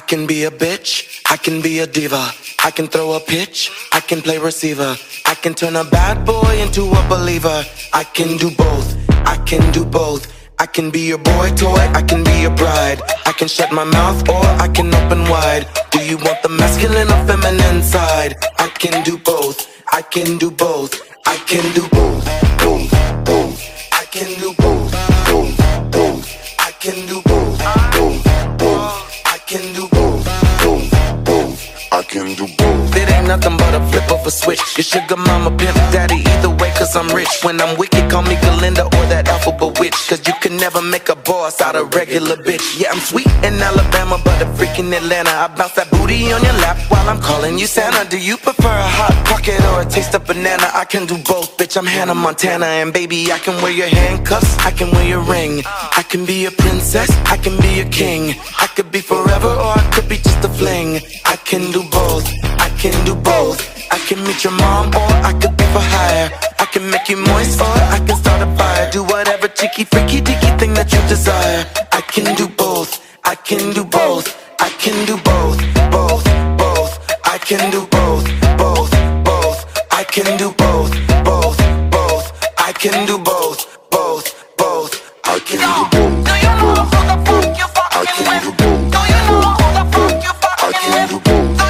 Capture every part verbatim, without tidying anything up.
can be a bitch, I can be a diva. I can throw a pitch, I can play receiver. I can turn a bad boy into a believer. I can do both, I can do both. I can be your boy toy, I can be your bride. I can shut my mouth or I can open wide. Do you want the masculine or feminine side? I can do both, I can do both. I can do both, both, both. I can do both, both, both. I can do both, both, both. I can do both, both, both. I can do both. It ain't nothing but a flip of a switch. Your sugar mama, pimp daddy, either way, cause I'm rich. When I'm wicked, call me Galinda or that alphabet witch. Cause you can never make a boss out of regular bitch. Yeah, I'm sweet in Alabama, but a freak in Atlanta. I bounce that booty on your lap while I'm calling you Santa. Do you prefer a hot pocket or a taste of banana? I can do both, bitch, I'm Hannah Montana. And baby, I can wear your handcuffs, I can wear your ring. I can be a princess, I can be a king. I could be forever or I could be just a fling. I can do both, I can do both. I can meet your mom or I could be for hire. I can make you moist or I can start a fire. Do whatever cheeky, freaky, deaky thing that you desire. I can do both, I can do both. I can do both, both, both. I can do both, both, both. I can do both, both, both. I can do both, both, both. I can do both, both, both. I can do both, both, both. I can do both, both, both.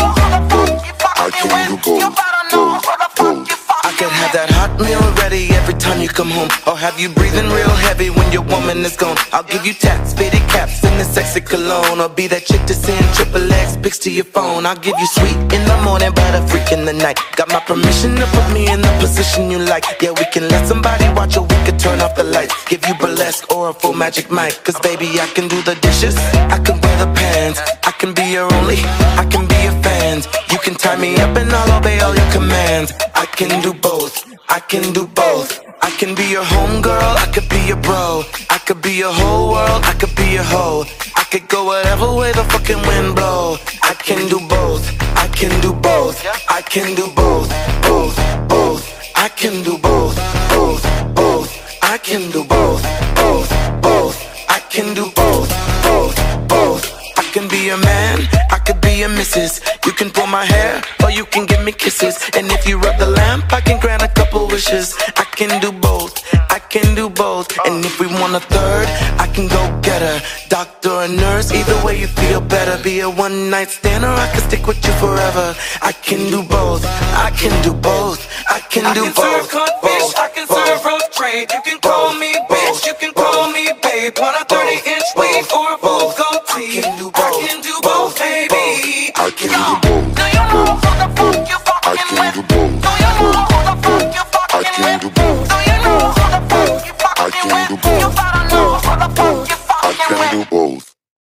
I can do both, both, both. I could have that hot meal ready every time you come home, or have you breathing real heavy when your woman is gone. I'll give you tats, fitted caps, and a sexy cologne, or be that chick to send triple X pics to your phone. I'll give you sweet in the morning, but a freak in the night. Got my permission to put me in the position you like. Yeah, we can let somebody watch or we could turn off the lights. Give you burlesque or a full magic mic. Cause baby, I can do the dishes, I can wear the pants. I can be your only, I can be your fans. You can tie me up and I'll obey all your commands. I can do both, I can do both. I can be your homegirl, I could be your bro. I could be your whole world, I could be your hoe. I could go whatever way the fucking wind blow. I can do both, I can do both. I can do both, both, both. I can do both, both, both. I can do both, both, both. I can do both, both, both. I can be your man, I could be your missus. You can pull my hair, or you can give me kisses. And if you rub the lamp, I can grant a couple wishes. I can do both, I can do both. And if we want a third, I can go get her. Doctor or nurse, either way you feel better. Be a one night stand or I can stick with you forever. I can do both, I can do both. I can do both. I can serve codfish, I can serve roast trade. You can call me bitch, you can call me babe. Want a thirty inch weave or a full goatee? I can do both, I can do both, baby. I can do both. Do you know who the fuck you fucking with? Do you know who the fuck you fucking with? Do you know who the fuck you fucking with? You better know who the fuck you fucking with. I can do both.